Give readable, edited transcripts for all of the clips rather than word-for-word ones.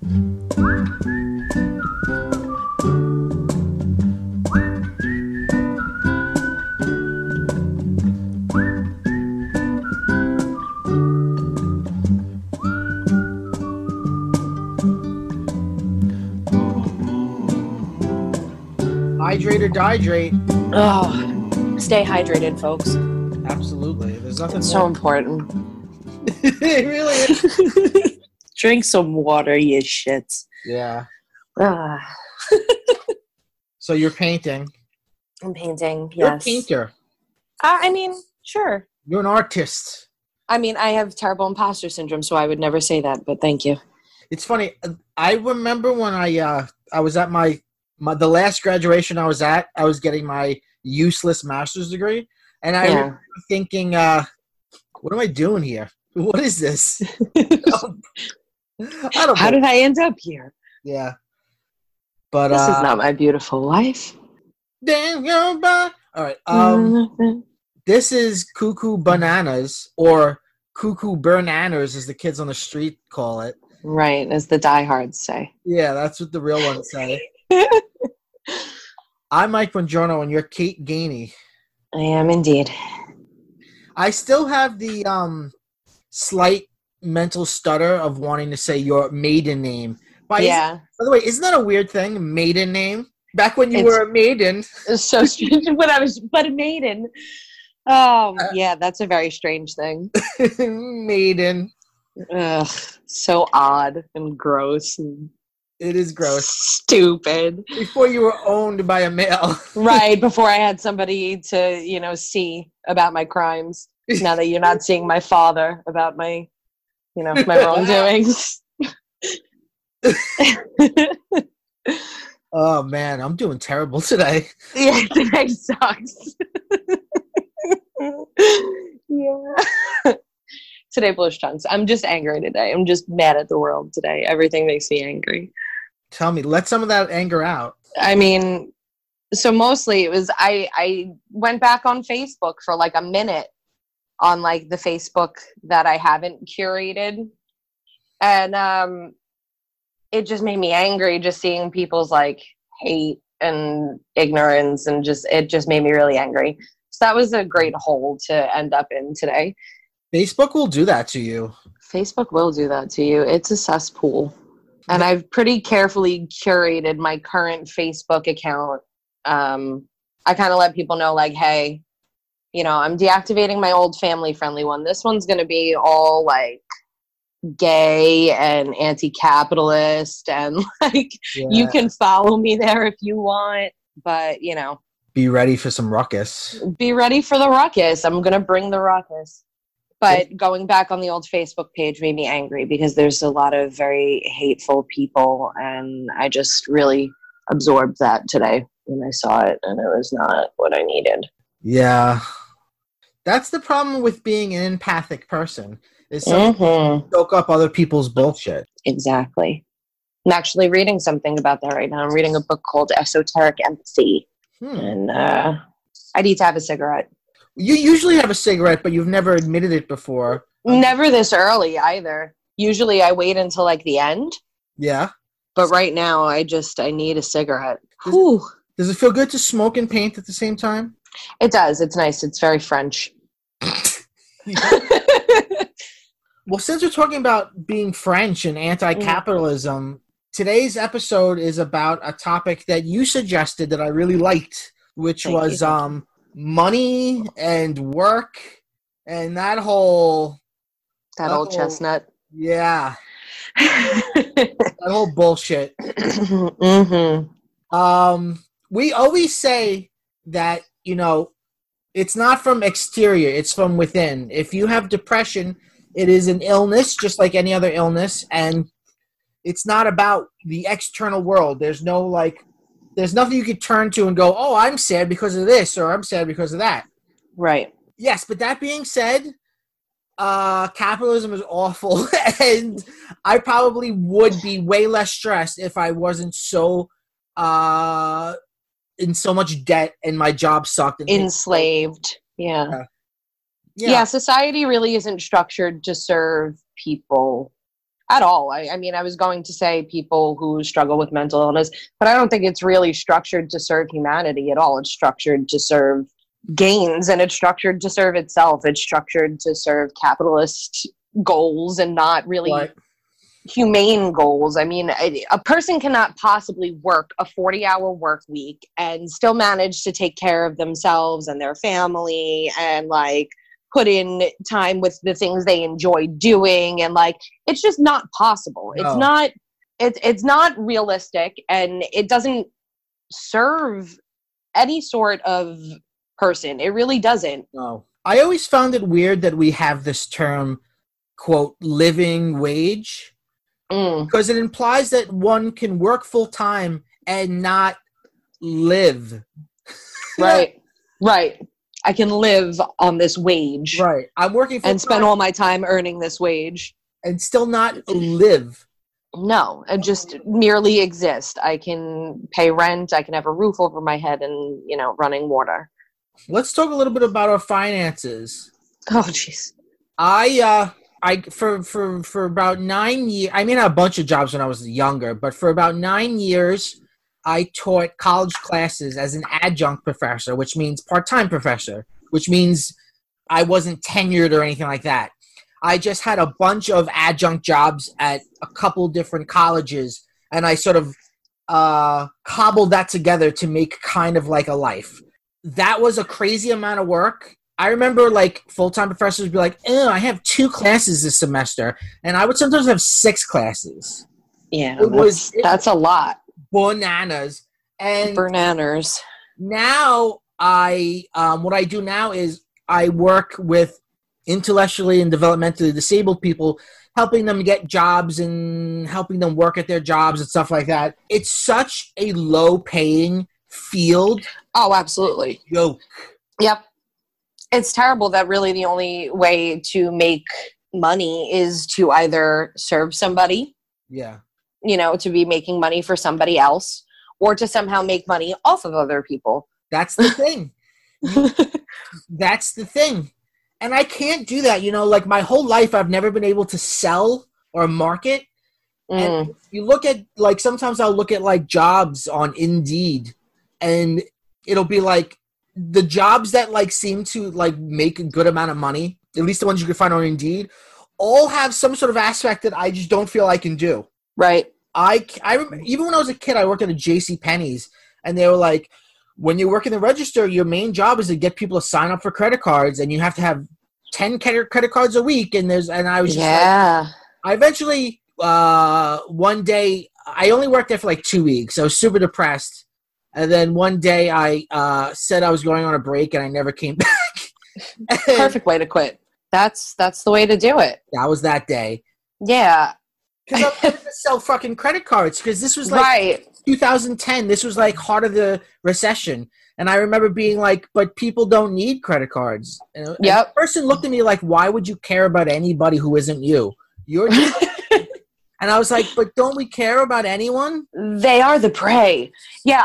Hydrate or dihydrate. Oh, stay hydrated, folks. Absolutely. There's nothing It's more. so important. It really is. Drink some water, you shits. Yeah. Ah, So you're painting. I'm painting, You're a yes. painter. I mean, sure. You're an artist. I mean, I have terrible imposter syndrome, so I would never say that, but thank you. It's funny. I remember when I was at the last graduation I was at. I was getting my useless master's degree, and I remember thinking, "What am I doing here? What is this? I don't. How did I end up here? Yeah, but This is not my beautiful life. Damn, you're back. All right. This is Cuckoo Bananas, or Cuckoo Burnanners, as the kids on the street call it. Right, as the diehards say. Yeah, that's what the real ones say. I'm Mike Bongiorno, and you're Kate Gainey. I am indeed. I still have the slight mental stutter of wanting to say your maiden name. By the way, isn't that a weird thing? Maiden name? Back when you were a maiden. It's so strange. When I was but a maiden. Oh, yeah, that's a very strange thing. Maiden. Ugh, so odd and gross. And it is gross. Stupid. Before you were owned by a male. Right, before I had somebody to, see about my crimes. Now that you're not seeing my father about my, my wrongdoings. Oh, man, I'm doing terrible today. Yeah, today sucks. Yeah. Today blows chunks. I'm just angry today. I'm just mad at the world today. Everything makes me angry. Tell me, let some of that anger out. I mean, so mostly it was, I went back on Facebook for like a minute on like the Facebook that I haven't curated. And it just made me angry just seeing people's like hate and ignorance, and it just made me really angry. So that was a great hole to end up in today. Facebook will do that to you. Facebook will do that to you. It's a cesspool. And I've pretty carefully curated my current Facebook account. I kind of let people know, like, hey, I'm deactivating my old family-friendly one. This one's going to be all, like, gay and anti-capitalist. And, like, you can follow me there if you want. But, be ready for some ruckus. Be ready for the ruckus. I'm going to bring the ruckus. But going back on the old Facebook page made me angry because there's a lot of very hateful people, and I just really absorbed that today when I saw it, and it was not what I needed. Yeah. That's the problem with being an empathic person, is something soak up other people's bullshit. Exactly. I'm actually reading something about that right now. I'm reading a book called Esoteric Empathy, and I need to have a cigarette. You usually have a cigarette, but you've never admitted it before. Never this early either. Usually I wait until like the end. Yeah. But right now I need a cigarette. Does it feel good to smoke and paint at the same time? It does. It's nice. It's very French. Well, since we're talking about being French and anti-capitalism, today's episode is about a topic that you suggested that I really liked, which was money and work and that whole chestnut. Yeah. That whole bullshit. We always say that, it's not from exterior, it's from within. If you have depression, it is an illness just like any other illness, and it's not about the external world. There's nothing you could turn to and go, oh, I'm sad because of this, or I'm sad because of that. Right. Yes, but that being said, capitalism is awful, and I probably would be way less stressed if I wasn't so in so much debt and my job sucked. And enslaved. Yeah, society really isn't structured to serve people at all. I mean, I was going to say people who struggle with mental illness, but I don't think it's really structured to serve humanity at all. It's structured to serve gains, and it's structured to serve itself. It's structured to serve capitalist goals and not really humane goals. I mean, a person cannot possibly work a 40-hour work week and still manage to take care of themselves and their family and like put in time with the things they enjoy doing, and like it's just not possible. No. It's not realistic, and it doesn't serve any sort of person. It really doesn't. No. I always found it weird that we have this term, quote, living wage, because it implies that one can work full time and not live. Right. I can live on this wage. Right. I'm working full and spend all my time earning this wage. And still not live. No, and just merely exist. I can pay rent. I can have a roof over my head and, running water. Let's talk a little bit about our finances. Oh, jeez. For about 9 years, I mean, I had a bunch of jobs when I was younger, but for about 9 years, I taught college classes as an adjunct professor, which means part-time professor, which means I wasn't tenured or anything like that. I just had a bunch of adjunct jobs at a couple different colleges, and I sort of cobbled that together to make kind of like a life. That was a crazy amount of work. I remember like full-time professors would be like, I have 2 classes this semester, and I would sometimes have 6 classes. Yeah, that's a lot. Bananas. And bananas. Now what I do now is I work with intellectually and developmentally disabled people, helping them get jobs and helping them work at their jobs and stuff like that. It's such a low paying field. Oh, absolutely. Yoke. Yep. It's terrible that really the only way to make money is to either serve somebody. Yeah. To be making money for somebody else, or to somehow make money off of other people. That's the thing. That's the thing. And I can't do that. Like my whole life, I've never been able to sell or market. And you look at, like, sometimes I'll look at, like, jobs on Indeed, and it'll be, like, the jobs that, like, seem to, like, make a good amount of money, at least the ones you can find on Indeed, all have some sort of aspect that I just don't feel I can do. Right. I remember, even when I was a kid, I worked at a JCPenney's, and they were like, when you work in the register, your main job is to get people to sign up for credit cards, and you have to have 10 credit cards a week. And I was just like, I eventually, one day, I only worked there for like 2 weeks. I was super depressed. And then one day I said I was going on a break, and I never came back. Perfect way to quit. That's the way to do it. That was that day. Yeah. Because I was going to sell fucking credit cards, because this was like 2010. This was like heart of the recession. And I remember being like, but people don't need credit cards. And the person looked at me like, why would you care about anybody who isn't you? You're And I was like, but don't we care about anyone? They are the prey. Yeah,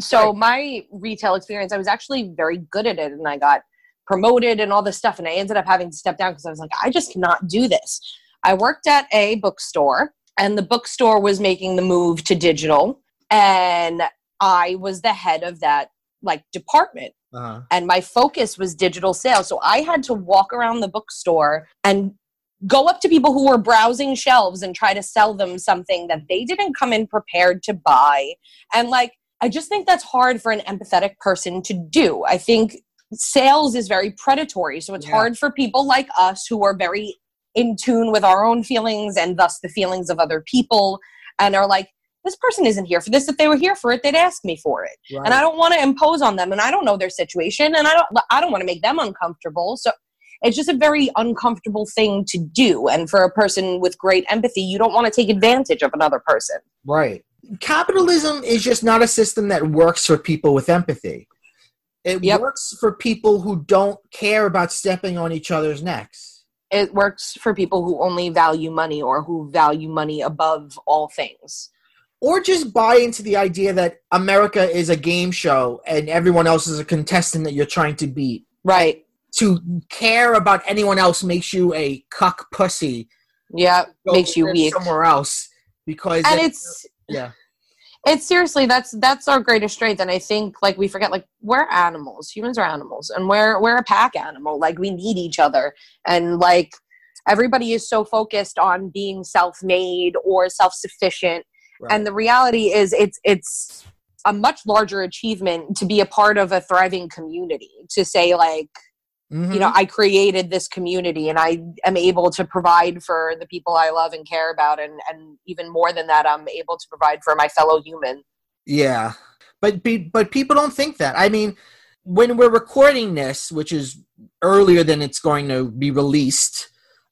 my retail experience, I was actually very good at it, and I got promoted and all this stuff, and I ended up having to step down because I was like, I just cannot do this. I worked at a bookstore, and the bookstore was making the move to digital, and I was the head of that department. Uh-huh. And my focus was digital sales. So I had to walk around the bookstore and go up to people who were browsing shelves and try to sell them something that they didn't come in prepared to buy. And I just think that's hard for an empathetic person to do. I think sales is very predatory. So it's hard for people like us who are very in tune with our own feelings and thus the feelings of other people, and are like, this person isn't here for this. If they were here for it, they'd ask me for it. Right. And I don't want to impose on them, and I don't know their situation, and I don't want to make them uncomfortable. So it's just a very uncomfortable thing to do. And for a person with great empathy, you don't want to take advantage of another person. Right. Capitalism is just not a system that works for people with empathy. It works for people who don't care about stepping on each other's necks. It works for people who only value money, or who value money above all things. Or just buy into the idea that America is a game show and everyone else is a contestant that you're trying to beat. Right. To care about anyone else makes you a cuck pussy Yeah, Go makes you live weak. somewhere else because And it's seriously, that's our greatest strength. And I think like we forget, like we're animals. Humans are animals, and we're a pack animal. Like we need each other. And like everybody is so focused on being self-made or self-sufficient. right. And the reality is it's a much larger achievement to be a part of a thriving community, to say like, you know, I created this community and I am able to provide for the people I love and care about. And even more than that, I'm able to provide for my fellow human. Yeah. But people don't think that. I mean, when we're recording this, which is earlier than it's going to be released,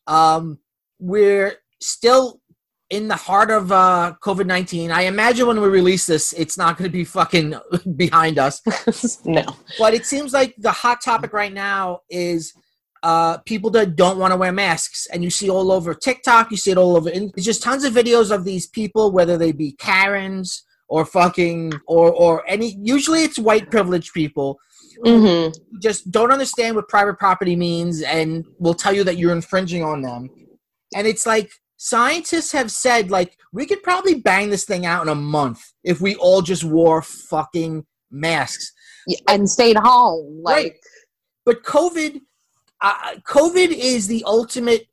we're still in the heart of COVID-19. I imagine when we release this, it's not going to be fucking behind us. No. But it seems like the hot topic right now is people that don't want to wear masks. And you see all over TikTok, you see it all over. It's just tons of videos of these people, whether they be Karens or fucking, or any, usually it's white privileged people. Who just don't understand what private property means and will tell you that you're infringing on them. And it's like, scientists have said, like, we could probably bang this thing out in a month if we all just wore fucking masks. And stayed home. Like, right. But COVID is the ultimate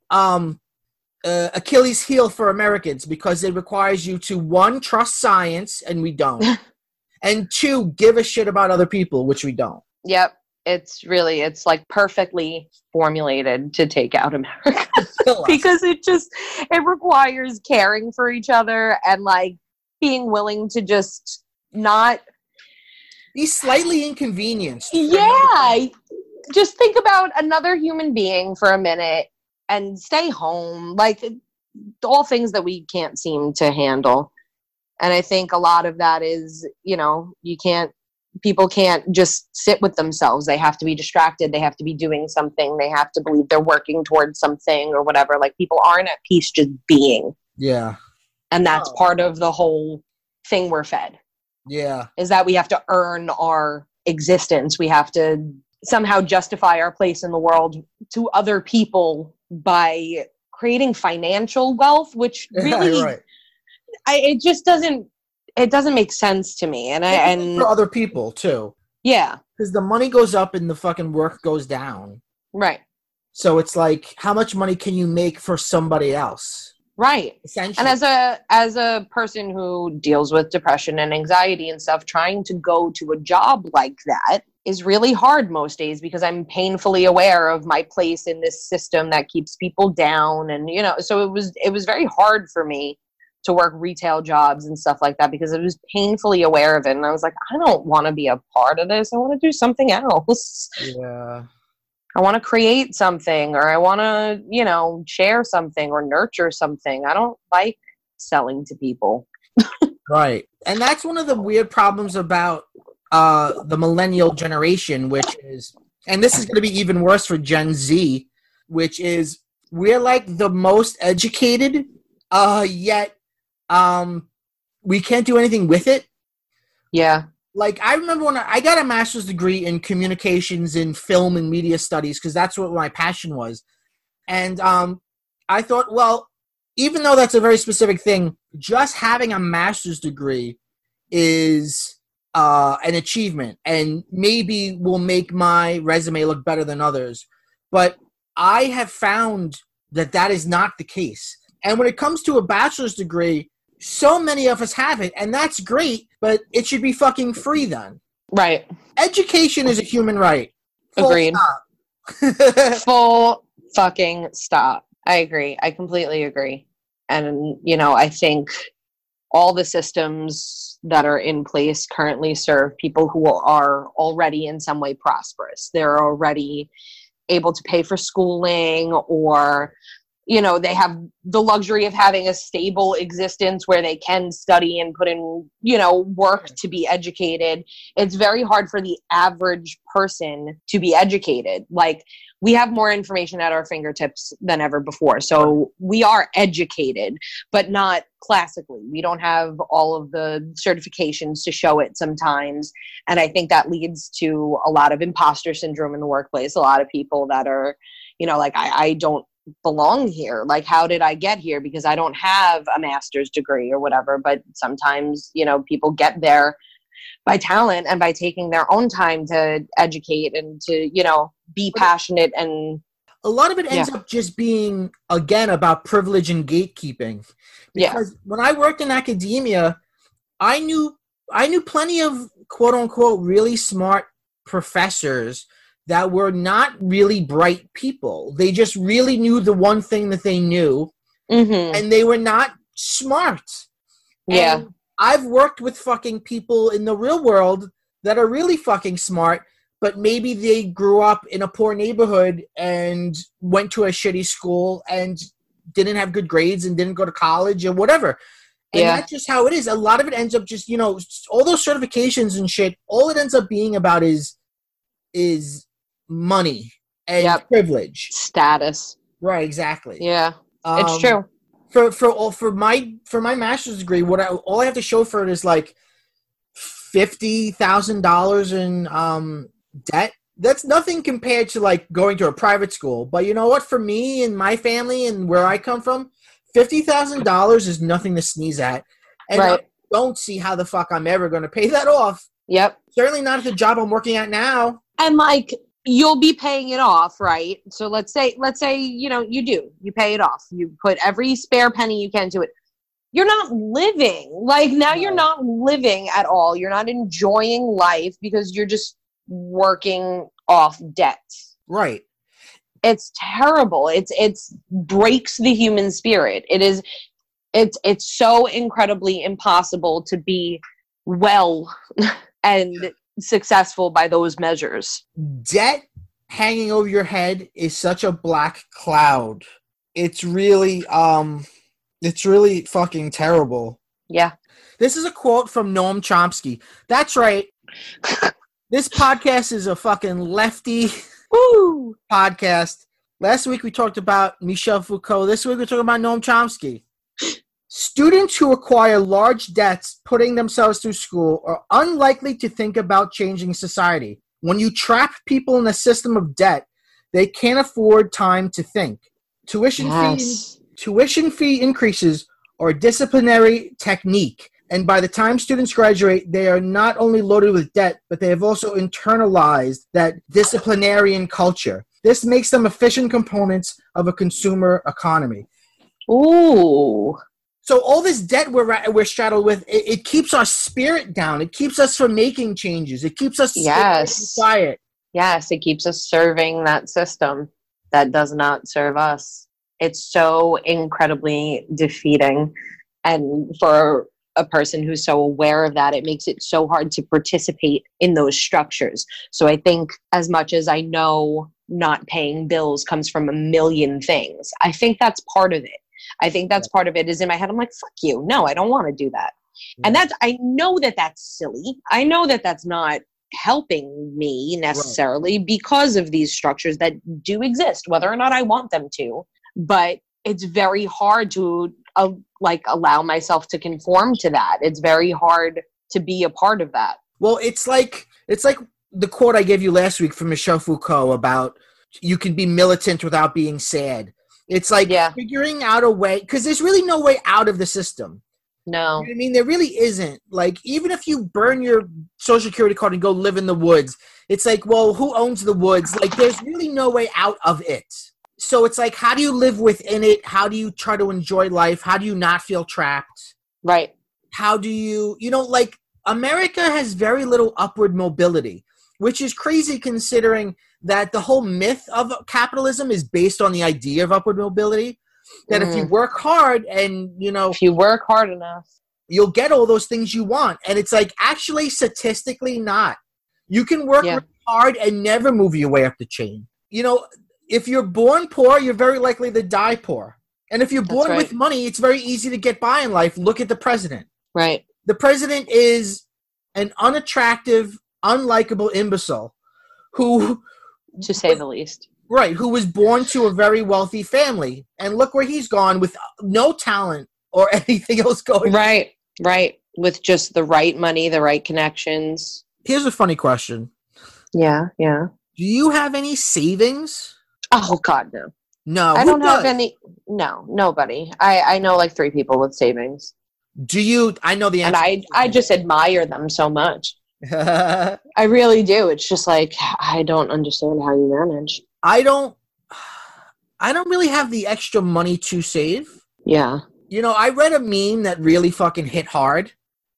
Achilles heel for Americans because it requires you to, one, trust science, and we don't. And two, give a shit about other people, which we don't. Yep. It's like perfectly formulated to take out America because it requires caring for each other and like being willing to just not be slightly inconvenienced. Yeah. Just think about another human being for a minute and stay home. Like all things that we can't seem to handle. And I think a lot of that is, you know, people can't just sit with themselves. They have to be distracted. They have to be doing something. They have to believe they're working towards something or whatever. Like people aren't at peace just being. Yeah. And that's part of the whole thing we're fed. Yeah. Is that we have to earn our existence. We have to somehow justify our place in the world to other people by creating financial wealth, which really, right. It doesn't make sense to me. And for other people too. Yeah. Because the money goes up and the fucking work goes down. Right. So it's like, how much money can you make for somebody else? Right. Essentially. And as a person who deals with depression and anxiety and stuff, trying to go to a job like that is really hard most days because I'm painfully aware of my place in this system that keeps people down. And, you know, so it was very hard for me to work retail jobs and stuff like that because I was painfully aware of it. And I was like, I don't want to be a part of this. I want to do something else. Yeah. I want to create something, or I want to, you know, share something or nurture something. I don't like selling to people. Right. And that's one of the weird problems about the millennial generation, which is, and this is going to be even worse for Gen Z, which is we're like the most educated, yet we can't do anything with it. Yeah. Like, I remember when I got a master's degree in communications in film and media studies because that's what my passion was. And I thought, well, even though that's a very specific thing, just having a master's degree is an achievement and maybe will make my resume look better than others. But I have found that is not the case. And when it comes to a bachelor's degree, so many of us have it, and that's great, but it should be fucking free then. Right. Education is a human right. Full Agreed. Stop. Full fucking stop. I agree. I completely agree. And, you know, I think all the systems that are in place currently serve people who are already in some way prosperous. They're already able to pay for schooling, or you know, they have the luxury of having a stable existence where they can study and put in, you know, work to be educated. It's very hard for the average person to be educated. Like, we have more information at our fingertips than ever before. So we are educated, but not classically. We don't have all of the certifications to show it sometimes. And I think that leads to a lot of imposter syndrome in the workplace. A lot of people that are, you know, like, I don't belong here. Like, how did I get here? Because I don't have a master's degree or whatever, but sometimes, you know, people get there by talent and by taking their own time to educate and to, you know, be passionate. And a lot of it ends up just being, again, about privilege and gatekeeping. Because when I worked in academia, I knew plenty of quote unquote really smart professors that were not really bright people. They just really knew the one thing that they knew, and they were not smart. Yeah. And I've worked with fucking people in the real world that are really fucking smart, but maybe they grew up in a poor neighborhood and went to a shitty school and didn't have good grades and didn't go to college or whatever. And that's just how it is. A lot of it ends up just, you know, all those certifications and shit, all it ends up being about is money and privilege. Status. Right, exactly. Yeah. It's true. For my master's degree, all I have to show for it is like $50,000 in debt. That's nothing compared to like going to a private school. But you know what? For me and my family and where I come from, $50,000 is nothing to sneeze at. And I don't see how the fuck I'm ever going to pay that off. Yep. Certainly not at the job I'm working at now. And like, you'll be paying it off, right? So let's say, you know, you pay it off. You put every spare penny you can to it. You're not living. Like, now you're not living at all. You're not enjoying life because you're just working off debts. Right. It's terrible. It's breaks the human spirit. It's so incredibly impossible to be well and successful by those measures. Debt hanging over your head is such a black cloud. It's really fucking terrible. Yeah. This is a quote from Noam Chomsky. That's right. This podcast is a fucking lefty podcast. Last week we talked about Michel Foucault. This week we're talking about Noam Chomsky. Students who acquire large debts putting themselves through school are unlikely to think about changing society. When you trap people in a system of debt, they can't afford time to think. Tuition fee increases are a disciplinary technique, and by the time students graduate, they are not only loaded with debt, but they have also internalized that disciplinarian culture. This makes them efficient components of a consumer economy. Ooh. So all this debt we're straddled with, it keeps our spirit down. It keeps us from making changes. It keeps us quiet. Yes, it keeps us serving that system that does not serve us. It's so incredibly defeating. And for a person who's so aware of that, it makes it so hard to participate in those structures. So I think as much as I know not paying bills comes from a million things, I think that's part of it. I think that's part of it is in my head. I'm like, fuck you. No, I don't want to do that. And I know that that's silly. I know that that's not helping me necessarily because of these structures that do exist, whether or not I want them to. But it's very hard to allow myself to conform to that. It's very hard to be a part of that. Well, it's like the quote I gave you last week from Michel Foucault about you can be militant without being sad. It's like figuring out a way, because there's really no way out of the system. No. You know what I mean? There really isn't. Like, even if you burn your Social Security card and go live in the woods, it's like, well, who owns the woods? Like, there's really no way out of it. So it's like, how do you live within it? How do you try to enjoy life? How do you not feel trapped? Right. How do you, like, America has very little upward mobility, which is crazy considering that the whole myth of capitalism is based on the idea of upward mobility. That if you work hard and, if you work hard enough, you'll get all those things you want. And it's like, actually, statistically not. You can work really hard and never move your way up the chain. If you're born poor, you're very likely to die poor. And if you're born with money, it's very easy to get by in life. Look at the president. Right. The president is an unattractive, unlikable imbecile who... to say the least. Right, who was born to a very wealthy family. And look where he's gone with no talent or anything else going on. Right. With just the right money, the right connections. Here's a funny question. Yeah. Do you have any savings? Oh, God, no. No, I who don't have does? any. No, nobody. I know like 3 people with savings, Do you? I know the and answer. I just admire them so much. I I really do. It's just like I don't understand how you manage. don't. I don't really have the extra money to save. Yeah. You know, I read a meme that really fucking hit hard,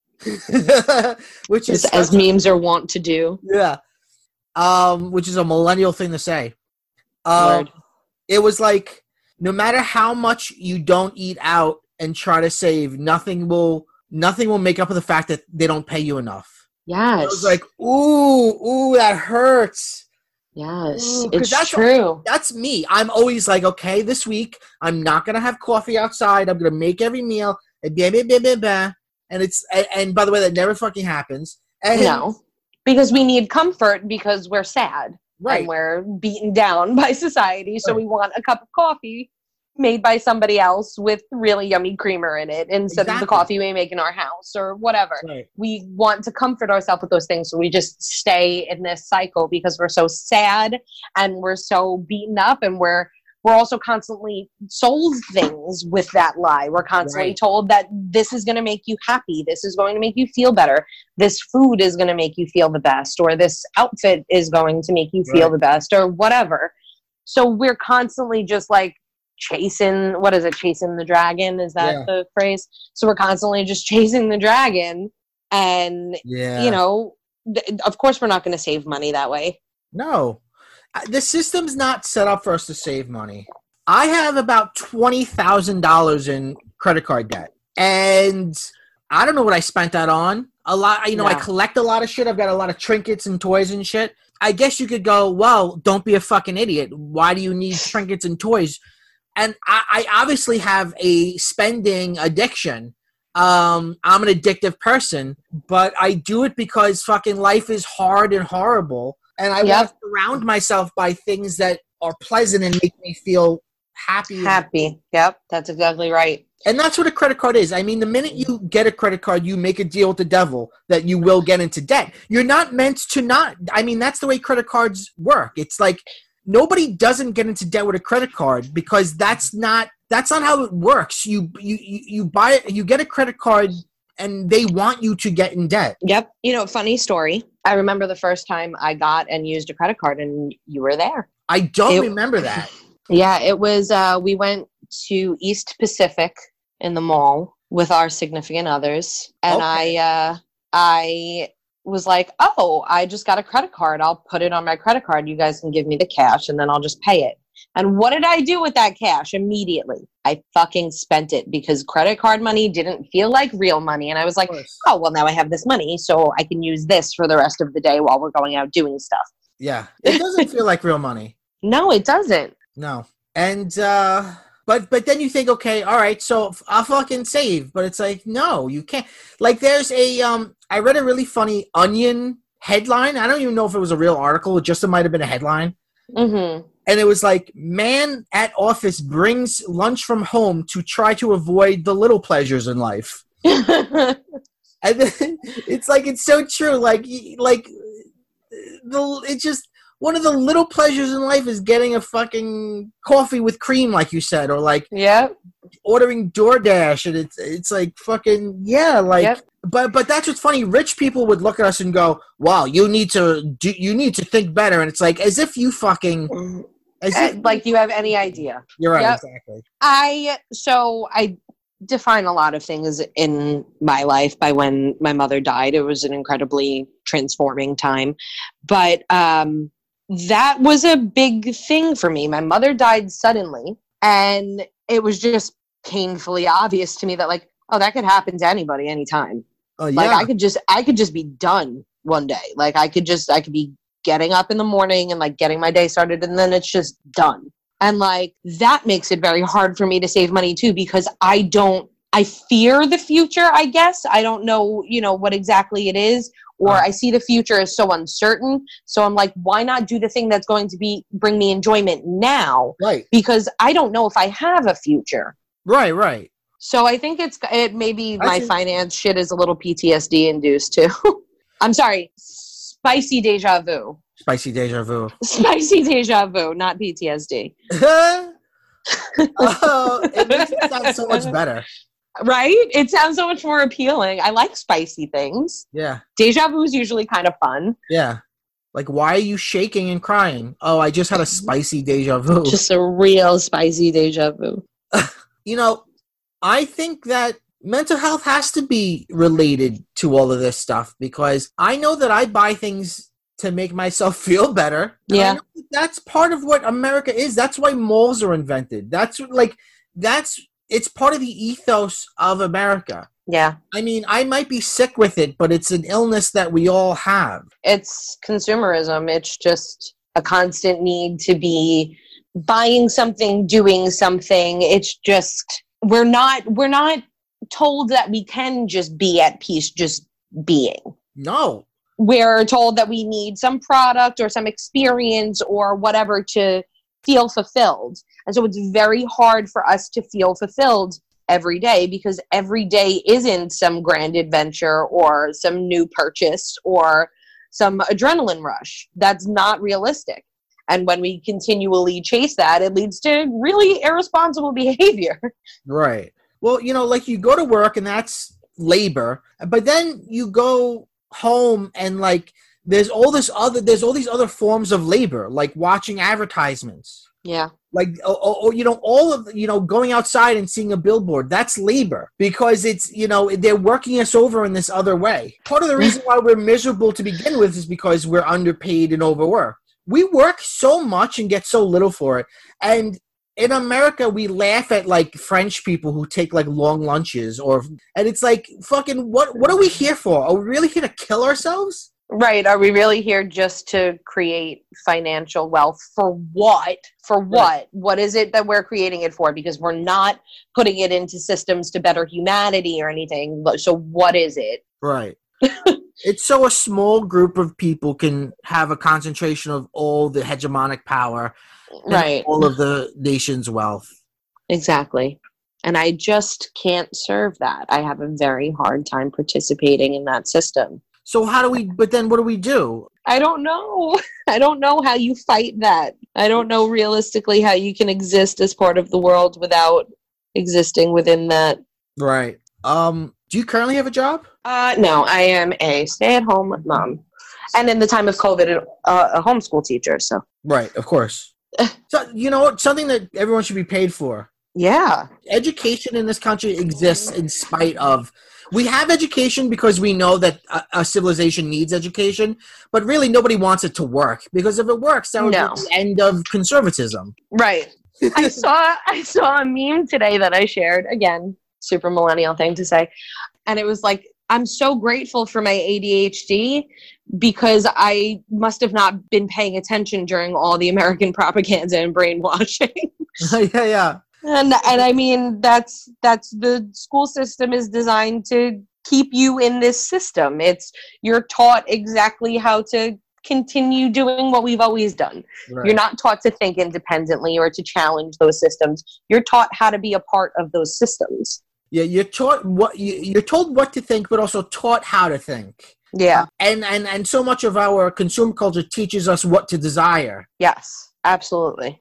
which is As memes are wont to do. yeah, which is a millennial thing to say. Word. It was like, no matter how much you don't eat out and try to save, nothing will make up for the fact that they don't pay you enough. Yes. I was like, ooh, that hurts. Yes, Ooh, 'cause it's true. That's me. I'm always like, okay, this week I'm not gonna have coffee outside. I'm gonna make every meal. And blah, blah, blah, blah, blah. And and by the way, that never fucking happens. And, No, because we need comfort because we're sad right. and we're beaten down by society. So Right. we want a cup of coffee made by somebody else with really yummy creamer in it instead of the Exactly. coffee we make in our house or whatever. Right. We want to comfort ourselves with those things. So we just stay in this cycle because we're so sad and we're so beaten up, and we're also constantly sold things with that lie. We're constantly Right. told that this is going to make you happy. This is going to make you feel better. This food is going to make you feel the best, or this outfit is going to make you feel Right. the best, or whatever. So we're constantly just like chasing the dragon? Is that Yeah. the phrase? So we're constantly just chasing the dragon. And, Yeah. you know, of course we're not going to save money that way. No. The system's not set up for us to save money. I have about $20,000 in credit card debt. And I don't know what I spent that on. A lot, you know, I No. collect a lot of shit. I've got a lot of trinkets and toys and shit. I guess you could go, well, don't be a fucking idiot. Why do you need trinkets and toys? And I obviously have a spending addiction. I'm an addictive person, but I do it because fucking life is hard and horrible. And I want to surround myself by things that are pleasant and make me feel happy. Happy. Yep. That's exactly right. And that's what a credit card is. I mean, the minute you get a credit card, you make a deal with the devil that you will get into debt. You're not meant to not. I mean, that's the way credit cards work. It's like nobody doesn't get into debt with a credit card because that's not how it works. You get a credit card and they want you to get in debt. Yep. You know, funny story. I remember the first time I got and used a credit card, and you were there. I don't remember that. Yeah, it was, we went to East Pacific in the mall with our significant others. And Okay. I was like, oh, I just got a credit card. I'll put it on my credit card. You guys can give me the cash and then I'll just pay it. And what did I do with that cash immediately? I fucking spent it because credit card money didn't feel like real money. And I was like, oh, well, now I have this money, so I can use this for the rest of the day while we're going out doing stuff. Yeah. It doesn't feel like real money. No, it doesn't. No. And, but then you think, okay, all right, so I'll fucking save. But it's like, no, you can't. Like, there's I read a really funny Onion headline. I don't even know if it was a real article. It just might have been a headline. Mm-hmm. And it was like, man at office brings lunch from home to try to avoid the little pleasures in life. And then, it's like, it's so true. It's just one of the little pleasures in life is getting a fucking coffee with cream, like you said, or like ordering DoorDash, and it's like fucking But that's what's funny. Rich people would look at us and go, "Wow, you need to think better." And it's like as if you fucking like you have any idea. You're right, Yep. exactly. I define a lot of things in my life by when my mother died. It was an incredibly transforming time, but that was a big thing for me. My mother died suddenly, and it was just painfully obvious to me that, like, oh, that could happen to anybody anytime. Oh yeah. Like I could just be done one day. Like I could be getting up in the morning and like getting my day started, and then it's just done. And like that makes it very hard for me to save money too, because I fear the future, I guess. I don't know, what exactly it is, or I see the future as so uncertain. So I'm like, why not do the thing that's going to bring me enjoyment now? Right. Because I don't know if I have a future. Right. So I think maybe my finance shit is a little PTSD induced too. I'm sorry. Spicy deja vu. Spicy deja vu. Spicy deja vu, not PTSD. It makes it sound so much better. Right? It sounds so much more appealing. I like spicy things. Yeah. Deja vu is usually kind of fun. Yeah. Like, why are you shaking and crying? Oh, I just had a spicy deja vu. Just a real spicy deja vu. You know, I think that mental health has to be related to all of this stuff because I know that I buy things to make myself feel better. Yeah. I know that's part of what America is. That's why malls are invented. It's part of the ethos of America. Yeah. I mean, I might be sick with it, but it's an illness that we all have. It's consumerism. It's just a constant need to be buying something, doing something. It's just we're not told that we can just be at peace just being. No. We're told that we need some product or some experience or whatever to feel fulfilled. And so it's very hard for us to feel fulfilled every day because every day isn't some grand adventure or some new purchase or some adrenaline rush. That's not realistic. And when we continually chase that, it leads to really irresponsible behavior. Right. Well, you know, like you go to work and that's labor, but then you go home and like there's all these other forms of labor, like watching advertisements. Yeah. Like, you know, all of, you know, going outside and seeing a billboard, that's labor because it's, you know, they're working us over in this other way. Part of the reason why we're miserable to begin with is because we're underpaid and overworked. We work so much and get so little for it. And in America, we laugh at like French people who take like long lunches and it's like, fucking, what are we here for? Are we really here to kill ourselves? Right. Are we really here just to create financial wealth? For what? For what? Right. What is it that we're creating it for? Because we're not putting it into systems to better humanity or anything. So what is it? Right. It's so a small group of people can have a concentration of all the hegemonic power, right? All of the nation's wealth. Exactly. And I just can't serve that. I have a very hard time participating in that system. So but then what do we do? I don't know. I don't know how you fight that. I don't know realistically how you can exist as part of the world without existing within that. Right. Do you currently have a job? No, I am a stay-at-home mom. And in the time of COVID, a homeschool teacher, so. Right, of course. So, you know, something that everyone should be paid for. Yeah. Education in this country exists in spite of... We have education because we know that a civilization needs education, but really nobody wants it to work because if it works, that would be the end of conservatism. Right. I saw a meme today that I shared. Again, super millennial thing to say. And it was like, I'm so grateful for my ADHD because I must have not been paying attention during all the American propaganda and brainwashing. Yeah. And I mean, that's the school system is designed to keep you in this system. You're taught exactly how to continue doing what we've always done. Right. You're not taught to think independently or to challenge those systems. You're taught how to be a part of those systems. Yeah, you're told what to think, but also taught how to think. Yeah. And so much of our consumer culture teaches us what to desire. Yes, absolutely.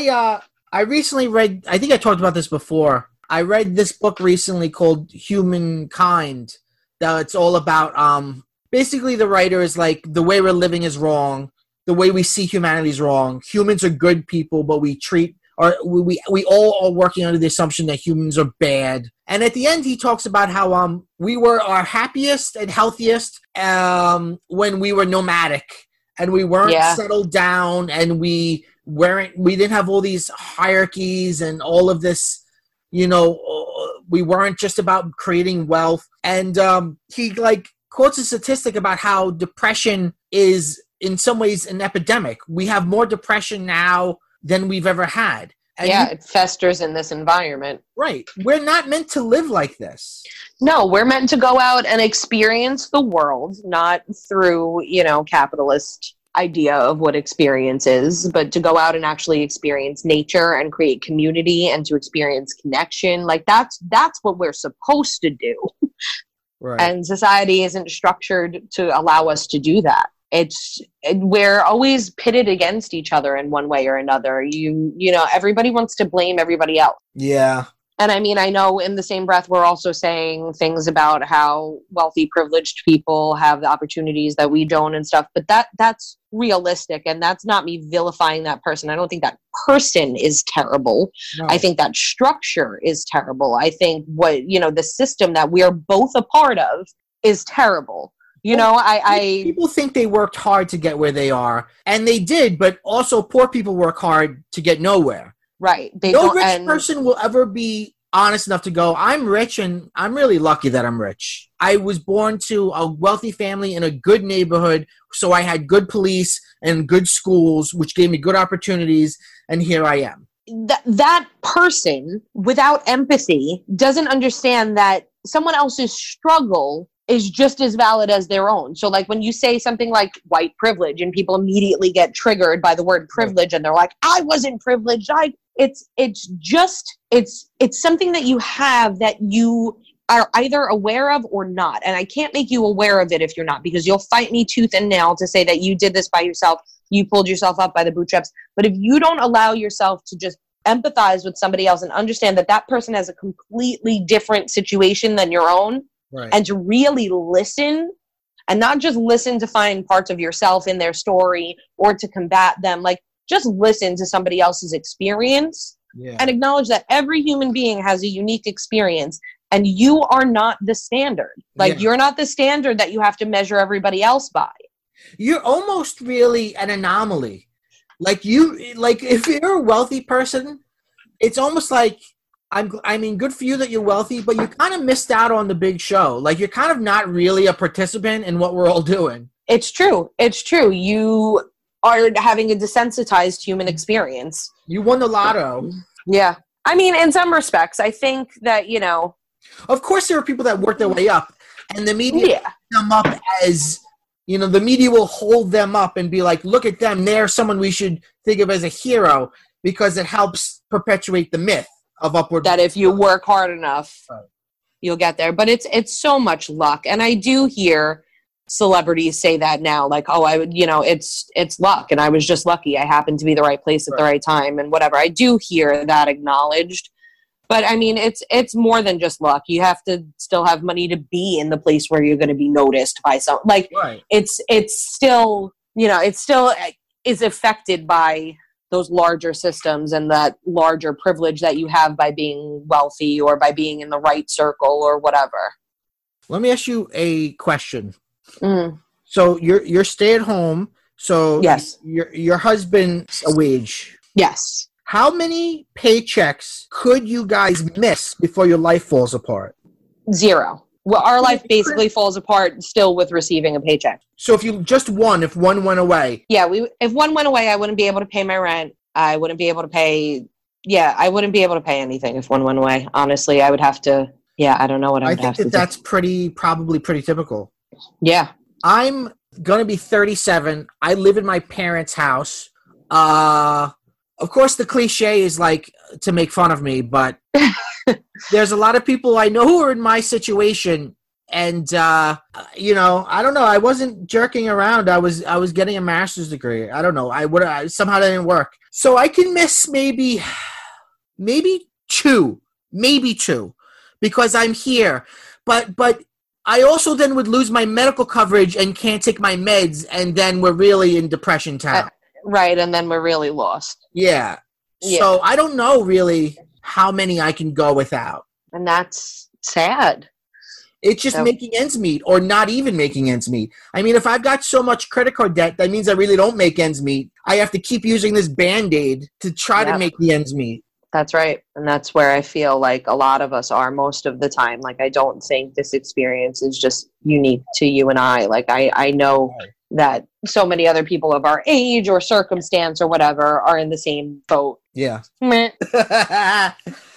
I recently read, I think I talked about this before. I read this book recently called Humankind. It's all about, basically the writer is like, the way we're living is wrong. The way we see humanity is wrong. Humans are good people, but we all are working under the assumption that humans are bad. And at the end, he talks about how we were our happiest and healthiest when we were nomadic. And we weren't settled down, and we didn't have all these hierarchies and all of this, you know, we weren't just about creating wealth. And he like quotes a statistic about how depression is in some ways an epidemic. We have more depression now than we've ever had. And it festers in this environment. Right. We're not meant to live like this. No, we're meant to go out and experience the world, not through, you know, capitalist idea of what experience is, but to go out and actually experience nature and create community and to experience connection. Like that's what we're supposed to do. Right. And society isn't structured to allow us to do that. we're always pitted against each other in one way or another. You know, everybody wants to blame everybody else. Yeah. And I mean, I know in the same breath, we're also saying things about how wealthy, privileged people have the opportunities that we don't and stuff. But that's realistic. And that's not me vilifying that person. I don't think that person is terrible. No. I think that structure is terrible. I think the system that we are both a part of is terrible. You know, people think they worked hard to get where they are, and they did, but also poor people work hard to get nowhere. Right. No rich person will ever be honest enough to go, I'm rich and I'm really lucky that I'm rich. I was born to a wealthy family in a good neighborhood, so I had good police and good schools, which gave me good opportunities, and here I am. That person, without empathy, doesn't understand that someone else's struggle is just as valid as their own. So like when you say something like white privilege and people immediately get triggered by the word privilege and they're like, I wasn't privileged. It's something that you have that you are either aware of or not. And I can't make you aware of it if you're not, because you'll fight me tooth and nail to say that you did this by yourself. You pulled yourself up by the bootstraps. But if you don't allow yourself to just empathize with somebody else and understand that that person has a completely different situation than your own, right, and to really listen and not just listen to find parts of yourself in their story or to combat them, like just listen to somebody else's experience and acknowledge that every human being has a unique experience and you are not the standard. Like you're not the standard that you have to measure everybody else by. You're almost really an anomaly. Like if you're a wealthy person, it's almost like, I mean, good for you that you're wealthy, but you kind of missed out on the big show. Like, you're kind of not really a participant in what we're all doing. It's true. It's true. You are having a desensitized human experience. You won the lotto. Yeah. I mean, in some respects, I think that, you know. Of course, there are people that work their way up, and the media put them up as, you know, the media will hold them up and be like, look at them. They're someone we should think of as a hero because it helps perpetuate the myth of upward. That if you work hard enough, you'll get there. But it's so much luck. And I do hear celebrities say that now, like, oh, it's luck. And I was just lucky. I happened to be the right place at the right time and whatever. I do hear that acknowledged. But I mean, it's more than just luck. You have to still have money to be in the place where you're going to be noticed by someone. Like, it's still, you know, it still is affected by those larger systems and that larger privilege that you have by being wealthy or by being in the right circle or whatever. Let me ask you a question. So you're stay at home. So yes, your husband's a wage. Yes. How many paychecks could you guys miss before your life falls apart? 0. Well, our life basically falls apart still with receiving a paycheck. So if one went away. Yeah, if one went away, I wouldn't be able to pay my rent. I wouldn't be able to pay anything if one went away. Honestly, I would have to, I don't know what I would have to do. I think that's probably pretty typical. Yeah. I'm going to be 37. I live in my parents' house. Of course, the cliche is like to make fun of me, but there's a lot of people I know who are in my situation, and you know, I don't know. I wasn't jerking around. I was getting a master's degree. I don't know. Somehow that didn't work. So I can miss maybe two, because I'm here. But I also then would lose my medical coverage and can't take my meds, and then we're really in depression town. Right, and then we're really lost. Yeah. So I don't know really how many I can go without. And that's sad. It's just making ends meet or not even making ends meet. I mean, if I've got so much credit card debt, that means I really don't make ends meet. I have to keep using this Band-Aid to try to make the ends meet. That's right. And that's where I feel like a lot of us are most of the time. Like, I don't think this experience is just unique to you and I. Like, I know that so many other people of our age or circumstance or whatever are in the same boat. Yeah. Yeah,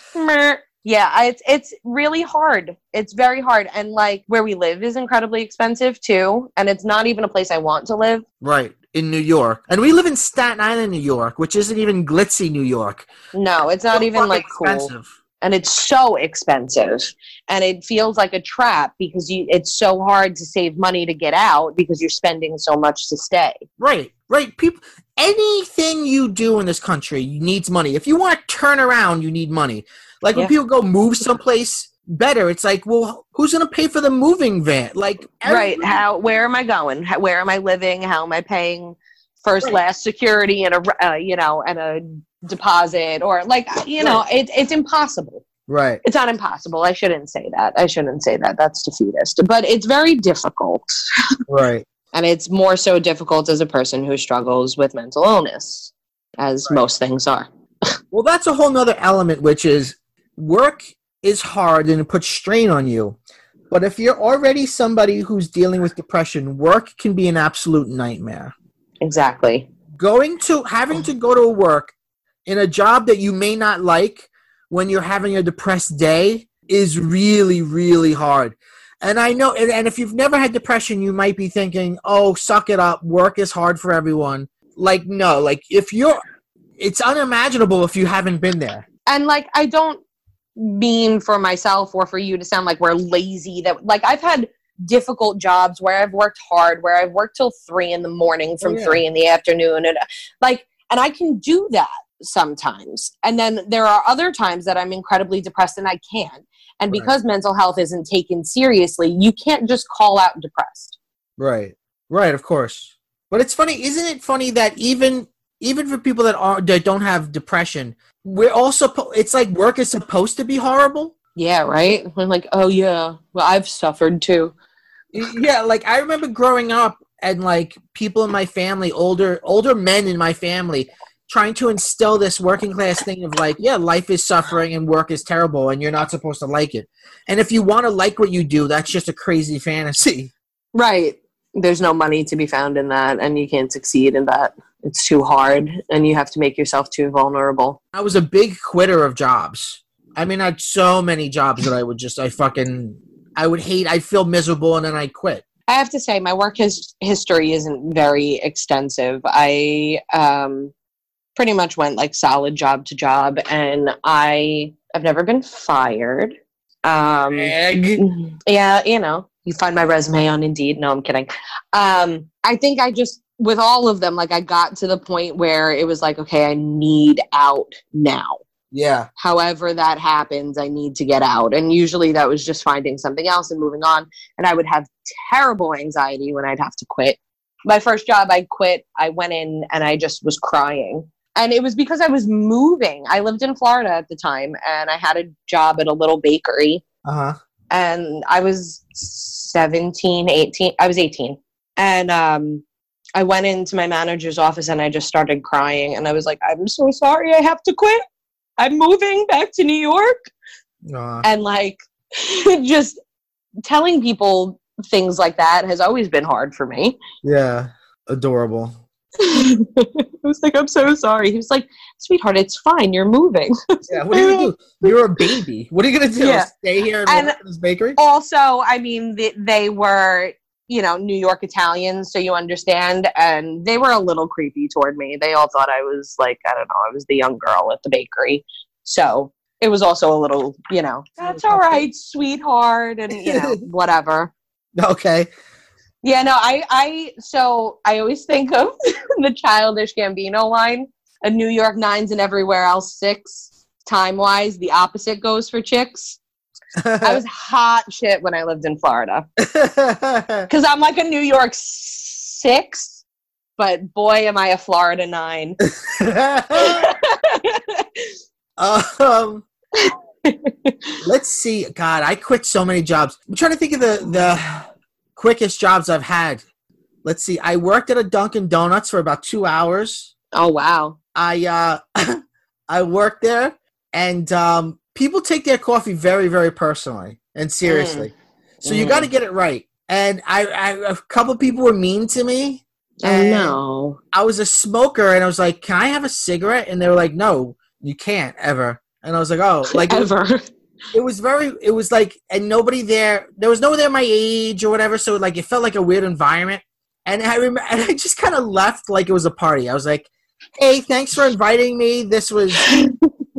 it's really hard. It's very hard. And like where we live is incredibly expensive too. And it's not even a place I want to live. Right. In New York. And we live in Staten Island, New York, which isn't even glitzy New York. No, it's not even like cool. Expensive. And it's so expensive, and it feels like a trap because it's so hard to save money to get out because you're spending so much to stay. Right. People, anything you do in this country needs money. If you want to turn around, you need money. Like when people go move someplace better, it's like, well, who's going to pay for the moving van? Like, right. Where am I going? Where am I living? How am I paying first, last security and a deposit, or like, it's impossible. Right. It's not impossible. I shouldn't say that. That's defeatist, but it's very difficult. Right. And it's more so difficult as a person who struggles with mental illness, as most things are. Well, that's a whole nother element, which is work is hard and it puts strain on you. But if you're already somebody who's dealing with depression, work can be an absolute nightmare. Exactly. Having to go to work in a job that you may not like when you're having a depressed day is really, really hard. And I know, and if you've never had depression, you might be thinking, oh, suck it up. Work is hard for everyone. Like, no, like it's unimaginable if you haven't been there. And like, I don't mean for myself or for you to sound like we're lazy. That like, I've had difficult jobs where I've worked hard, where I've worked till 3 a.m. from 3 p.m, and I can do that sometimes. And then there are other times that I'm incredibly depressed and I can't. And because mental health isn't taken seriously, you can't just call out depressed. Right, of course. But it's funny, isn't it funny that even for people that don't have depression, we're also it's like work is supposed to be horrible. Yeah, right. I'm like, oh yeah, well, I've suffered too. Yeah, like I remember growing up and like people in my family, older men in my family, trying to instill this working class thing of like, yeah, life is suffering and work is terrible and you're not supposed to like it. And if you want to like what you do, that's just a crazy fantasy. Right. There's no money to be found in that, and you can't succeed in that. It's too hard, and you have to make yourself too vulnerable. I was a big quitter of jobs. I mean, I had so many jobs that I would hate. I'd feel miserable and then I'd quit. I have to say my work history isn't very extensive. I pretty much went like solid job to job, and I've never been fired. Yeah, you find my resume on Indeed. No, I'm kidding. I think I just, with all of them, like I got to the point where it was like, okay, I need out now. Yeah. However that happens, I need to get out. And usually that was just finding something else and moving on. And I would have terrible anxiety when I'd have to quit. My first job, I quit. I went in and I just was crying. And it was because I was moving. I lived in Florida at the time, and I had a job at a little bakery. Uh-huh. And I was 17, 18. I was 18. And I went into my manager's office and I just started crying. And I was like, I'm so sorry I have to quit. I'm moving back to New York. And like, just telling people things like that has always been hard for me. Yeah. Adorable. I was like, I'm so sorry. He was like, sweetheart, it's fine. You're moving. Yeah, what are you going to do? You're a baby. What are you going to do? Yeah. Stay here and work in this bakery? Also, I mean, they were, New York Italians, so you understand. And they were a little creepy toward me. They all thought I was like, I don't know, I was the young girl at the bakery. So it was also a little, that's all right, sweetheart, and, whatever. Okay. Yeah, no, so I always think of the Childish Gambino line, a New York 9's and everywhere else 6. Time-wise, the opposite goes for chicks. I was hot shit when I lived in Florida. Because I'm like a New York 6, but boy, am I a Florida 9. Let's see. God, I quit so many jobs. I'm trying to think of the quickest jobs I've had. Let's see. I worked at a Dunkin' Donuts for about 2 hours. Oh, wow. I worked there, and people take their coffee very, very personally and seriously. So you got to get it right. And a couple of people were mean to me. Oh, no. I was a smoker, and I was like, can I have a cigarette? And they were like, no, you can't ever. And I was like, oh. Like ever. It was like, and nobody there, there was no one there my age or whatever, so like it felt like a weird environment. And I remember, and I just kind of left like it was a party. I was like, hey, thanks for inviting me. This was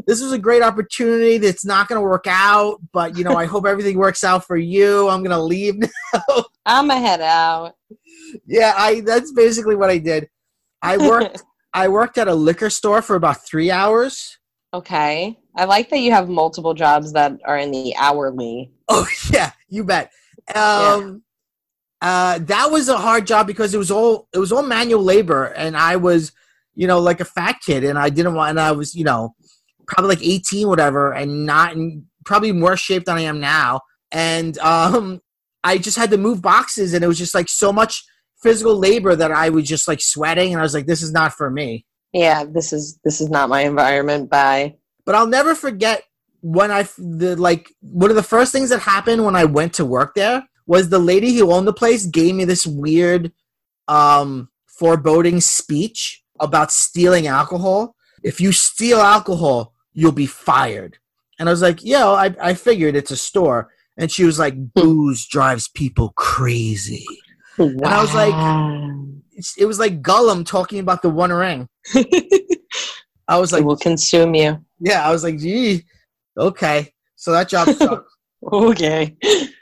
this is a great opportunity that's not going to work out, but, you know, I hope everything works out for you. I'm going to leave now. I'm going to head out. Yeah, that's basically what I did. I worked at a liquor store for about 3 hours. Okay. I like that you have multiple jobs that are in the hourly. Oh, yeah, you bet. That was a hard job because it was all manual labor, and I was, you know, like a fat kid, and I was, you know, probably like 18, whatever, and not in probably more shape than I am now. And I just had to move boxes, and it was just like so much physical labor that I was just like sweating, and I was like, this is not for me. Yeah, this is not my environment. Bye. But I'll never forget when one of the first things that happened when I went to work there was the lady who owned the place gave me this weird foreboding speech about stealing alcohol. If you steal alcohol, you'll be fired. And I was like, yeah, I figured it's a store. And she was like, booze drives people crazy. Wow. And I was like, it was like Gollum talking about the One Ring. I was like, it will consume you. Yeah, I was like, gee, okay. So that job sucked. Okay.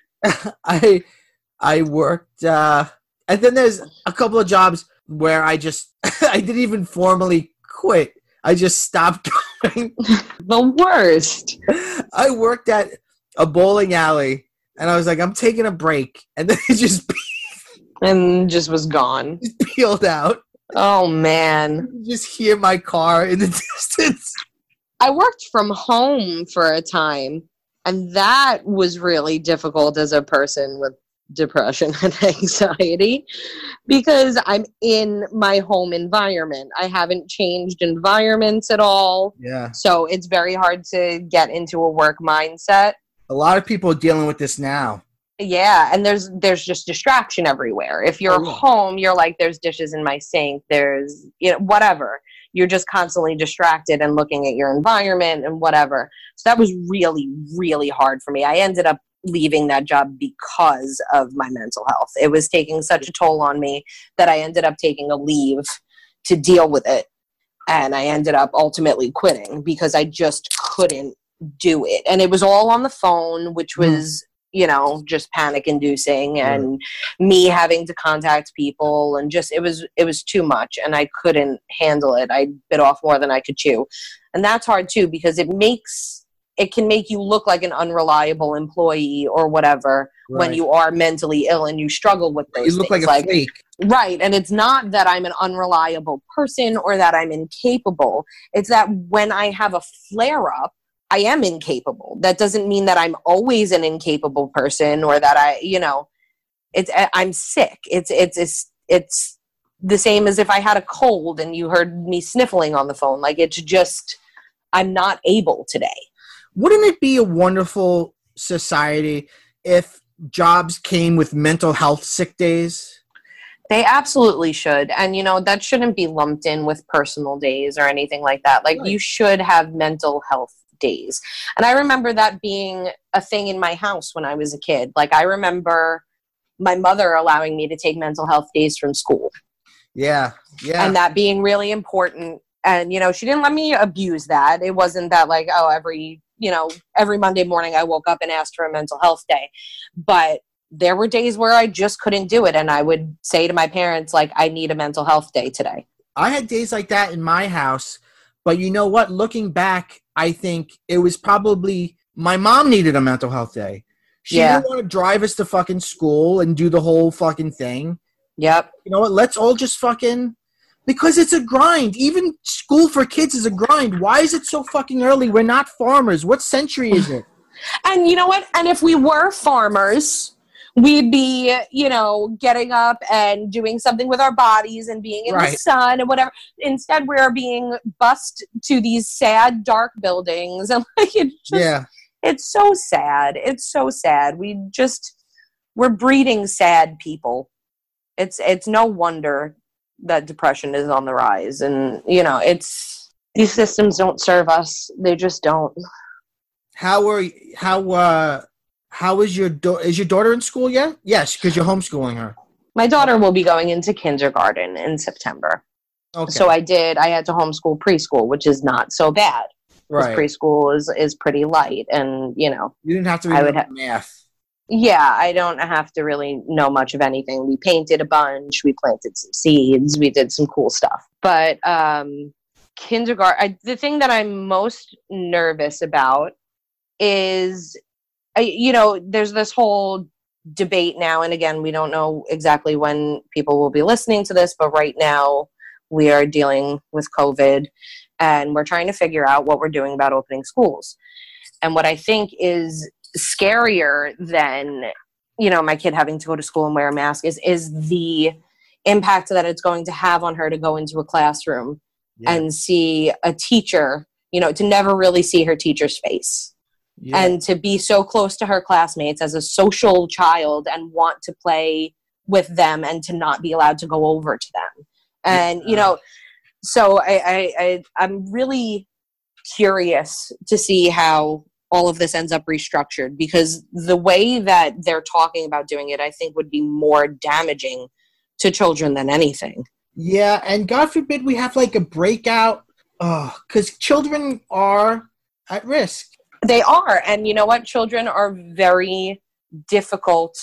I worked, and then there's a couple of jobs where I didn't even formally quit. I just stopped going. The worst. I worked at a bowling alley, and I was like, I'm taking a break, and then it just was gone. Just peeled out. Oh man! You just hear my car in the distance. I worked from home for a time, and that was really difficult as a person with depression and anxiety because I'm in my home environment. I haven't changed environments at all. Yeah. So it's very hard to get into a work mindset. A lot of people are dealing with this now. Yeah, and there's just distraction everywhere. If you're home, you're like, there's dishes in my sink, there's, you know, whatever. You're just constantly distracted and looking at your environment and whatever. So that was really, really hard for me. I ended up leaving that job because of my mental health. It was taking such a toll on me that I ended up taking a leave to deal with it. And I ended up ultimately quitting because I just couldn't do it. And it was all on the phone, which was, you know, just panic inducing and me having to contact people and just, it was too much and I couldn't handle it. I bit off more than I could chew. And that's hard too, because it can make you look like an unreliable employee or whatever when you are mentally ill and you struggle with those things. You look like a freak. Right. And it's not that I'm an unreliable person or that I'm incapable. It's that when I have a flare up, I am incapable. That doesn't mean that I'm always an incapable person or that I'm sick. It's the same as if I had a cold and you heard me sniffling on the phone. Like, it's just, I'm not able today. Wouldn't it be a wonderful society if jobs came with mental health sick days? They absolutely should. And, you know, that shouldn't be lumped in with personal days or anything like that. Like, you should have mental health days. And I remember that being a thing in my house when I was a kid. Like, I remember my mother allowing me to take mental health days from school. Yeah. And that being really important. And, you know, she didn't let me abuse that. It wasn't that like, oh, every Monday morning I woke up and asked for a mental health day. But there were days where I just couldn't do it. And I would say to my parents, like, I need a mental health day today. I had days like that in my house. But you know what? Looking back, I think it was probably my mom needed a mental health day. She didn't want to drive us to fucking school and do the whole fucking thing. Yep. You know what? Let's all just fucking... Because it's a grind. Even school for kids is a grind. Why is it so fucking early? We're not farmers. What century is it? And you know what? And if we were farmers, we'd be, you know, getting up and doing something with our bodies and being in the sun and whatever. Instead, we're being bussed to these sad, dark buildings. And like, it's so sad. It's so sad. We're breeding sad people. It's no wonder that depression is on the rise. And, you know, these systems don't serve us. They just don't. Is your daughter in school yet? Yes, because you're homeschooling her. My daughter will be going into kindergarten in September. Okay. So I had to homeschool preschool, which is not so bad. because Right. preschool is pretty light, and You didn't have to I read would math. yeah, I don't have to really know much of anything. We painted a bunch, we planted some seeds, we did some cool stuff. But kindergarten, the thing that I'm most nervous about is, there's this whole debate now, and again, we don't know exactly when people will be listening to this, but right now we are dealing with COVID, and we're trying to figure out what we're doing about opening schools. And what I think is scarier than my kid having to go to school and wear a mask is the impact that it's going to have on her to go into a classroom and see a teacher, to never really see her teacher's face, and to be so close to her classmates as a social child and want to play with them and to not be allowed to go over to them. And so I'm really curious to see how all of this ends up restructured, because the way that they're talking about doing it, I think, would be more damaging to children than anything. Yeah, and God forbid we have like a breakout, because children are at risk. They are, and you know what? Children are very difficult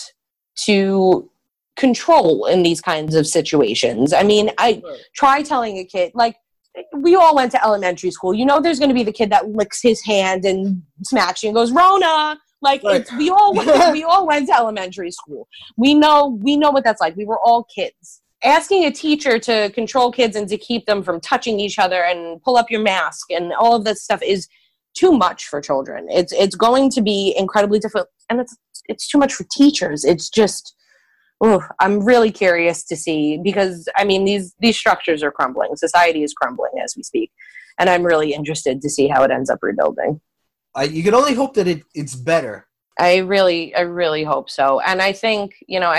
to control in these kinds of situations. I mean, try telling a kid, like, we all went to elementary school. There's going to be the kid that licks his hand and smacks you and goes, Rona. Like, we all went to elementary school. We know what that's like. We were all kids. Asking a teacher to control kids and to keep them from touching each other and pull up your mask and all of this stuff is too much for children. It's going to be incredibly difficult, and it's too much for teachers. It's just, I'm really curious to see, because I mean these structures are crumbling. Society is crumbling as we speak, and I'm really interested to see how it ends up rebuilding. You can only hope that it's better. I really hope so, and I think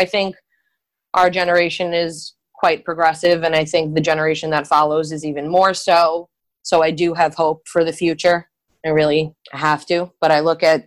our generation is quite progressive, and I think the generation that follows is even more so. So I do have hope for the future. I really have to, but I look at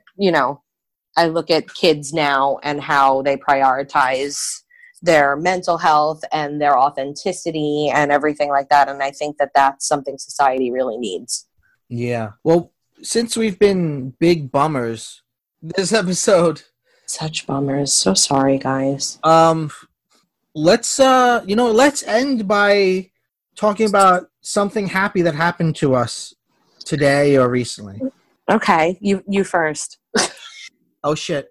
kids now and how they prioritize their mental health and their authenticity and everything like that. And I think that that's something society really needs. Yeah. Well, since we've been big bummers this episode. Such bummers. So sorry, guys. Let's end by talking about something happy that happened to us today or recently. Okay. You first. Oh shit.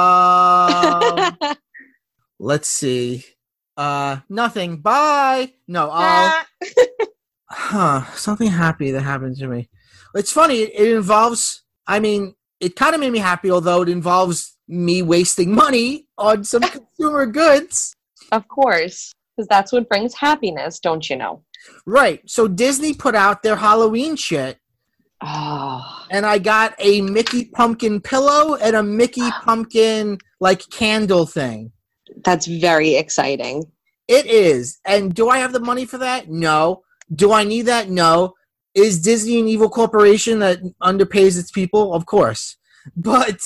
Let's see. Nothing. Bye. No. Something happy that happened to me. It's funny. It involves. I mean, it kind of made me happy, although it involves me wasting money on some consumer goods. Of course, because that's what brings happiness, don't you know? Right. So Disney put out their Halloween shit. Oh. And I got a Mickey Pumpkin pillow and a Mickey Pumpkin, like, candle thing. That's very exciting. It is. And do I have the money for that? No. Do I need that? No. Is Disney an evil corporation that underpays its people? Of course. But,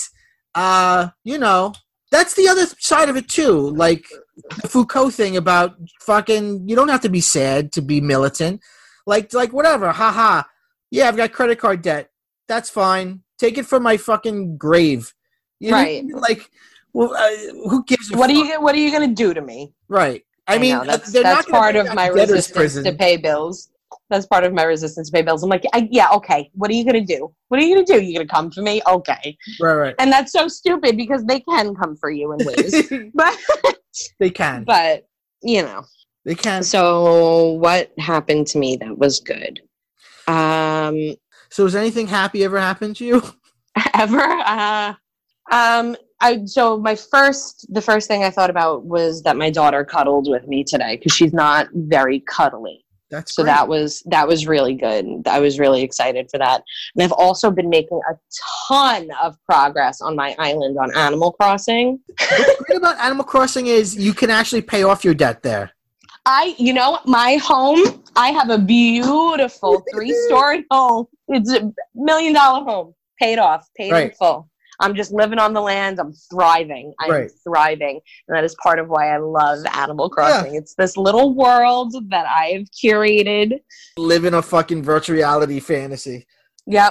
that's the other side of it, too. Like, the Foucault thing about fucking, you don't have to be sad to be militant. Like whatever. Haha. Yeah, I've got credit card debt. That's fine. Take it from my fucking grave. Right. Like, well, who gives a fuck? What are you going to do to me? Right. I mean, that's part of my resistance to pay bills. That's part of my resistance to pay bills. I'm like, yeah, okay. What are you going to do? What are you going to do? You going to come for me? Okay. Right. And that's so stupid because they can come for you in ways. But they can. But, They can. So what happened to me that was good? So has anything happy ever happened to you? Ever? So the first thing I thought about was that my daughter cuddled with me today because she's not very cuddly. That's so great. that was really good. I was really excited for that. And I've also been making a ton of progress on my island on Animal Crossing. What's great about Animal Crossing is you can actually pay off your debt there. My home, I have a beautiful 3-story home. It's $1 million home, paid off, paid in full. I'm just living on the land. I'm thriving. I'm thriving. And that is part of why I love Animal Crossing. Yeah. It's this little world that I've curated. Live in a fucking virtual reality fantasy. Yep.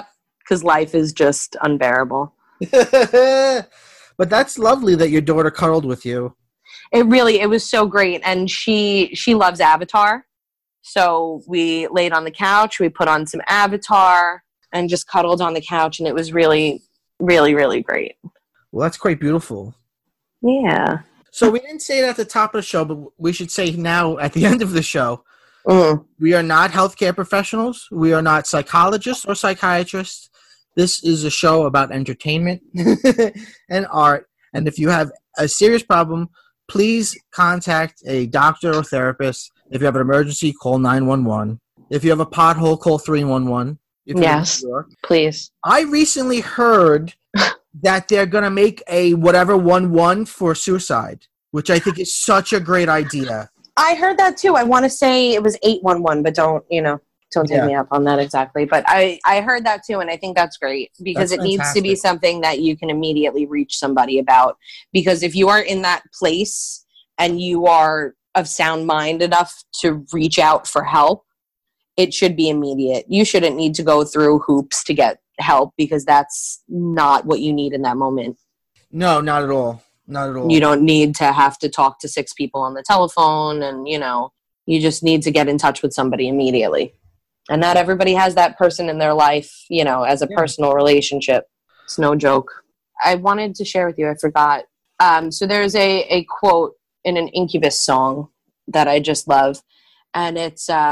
because life is just unbearable. But that's lovely that your daughter cuddled with you. It was so great. And she loves Avatar. So we laid on the couch, we put on some Avatar and just cuddled on the couch. And it was really, really, really great. Well, that's quite beautiful. Yeah. So we didn't say it at the top of the show, but we should say now at the end of the show, we are not healthcare professionals. We are not psychologists or psychiatrists. This is a show about entertainment and art. And if you have a serious problem, please contact a doctor or therapist. If you have an emergency, call 911. If you have a pothole, call 311. Yes, please. I recently heard that they're going to make a whatever 1-1 for suicide, which I think is such a great idea. I heard that too. I want to say it was 811, but don't take me up on that exactly. But I heard that too, and I think that's great because it needs to be something that you can immediately reach somebody about. Because if you are in that place and you are of sound mind enough to reach out for help, it should be immediate. You shouldn't need to go through hoops to get help because that's not what you need in that moment. No, not at all. Not at all. You don't need to have to talk to 6 people on the telephone and, you just need to get in touch with somebody immediately. And not everybody has that person in their life, as a personal relationship. It's no joke. I wanted to share with you, I forgot. So there's a quote in an Incubus song that I just love. And it's, Is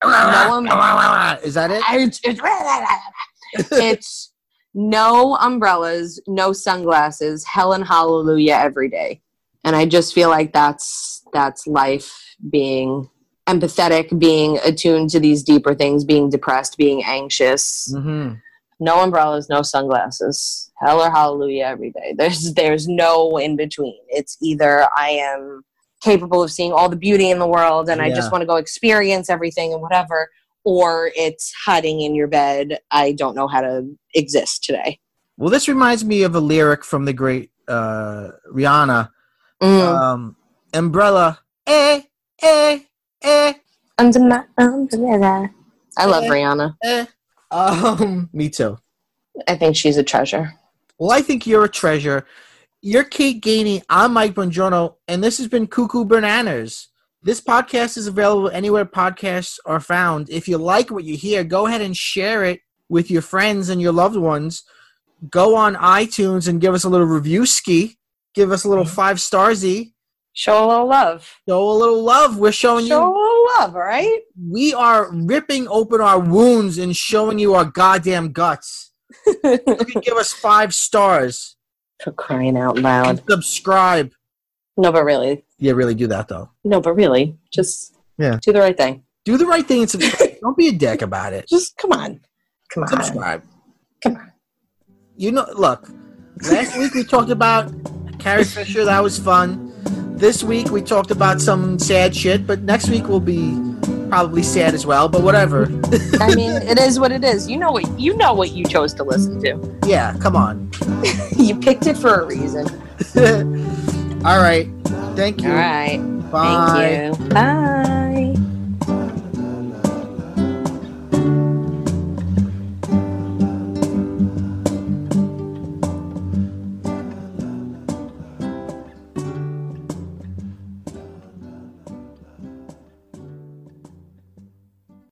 that it? It's no umbrellas, no sunglasses, hell and hallelujah every day. And I just feel like that's life, being empathetic, being attuned to these deeper things, being depressed, being anxious. Mm-hmm. No umbrellas, no sunglasses, hell or hallelujah every day. There's no in between. It's either I am capable of seeing all the beauty in the world and I just want to go experience everything and whatever, or it's hiding in your bed. I don't know how to exist today. Well, this reminds me of a lyric from the great Rihanna. Umbrella, under my umbrella. I love Rihanna. Me too. I think she's a treasure. Well, I think you're a treasure. You're Kate Gainey. I'm Mike Bongiorno, and this has been Cuckoo Bananas. This podcast is available anywhere podcasts are found. If you like what you hear, go ahead and share it with your friends and your loved ones. Go on iTunes and give us a little review ski. Give us a little 5-starsy. Show a little love. Show a little love. We're showing you. Show a little love, all right? We are ripping open our wounds and showing you our goddamn guts. You can give us 5 stars. For crying out loud. And subscribe. No, but really. Yeah, really do that, though. No, but really. Just do the right thing. Do the right thing and subscribe. Don't be a dick about it. Just come on. Come on. Subscribe. Come on. Look, last week we talked about Carrie Fisher. That was fun. This week we talked about some sad shit, but next week will be probably sad as well, but whatever. I mean, it is what it is. You know what you chose to listen to. Yeah, come on. You picked it for a reason. All right. Thank you. All right. Bye. Thank you. Bye.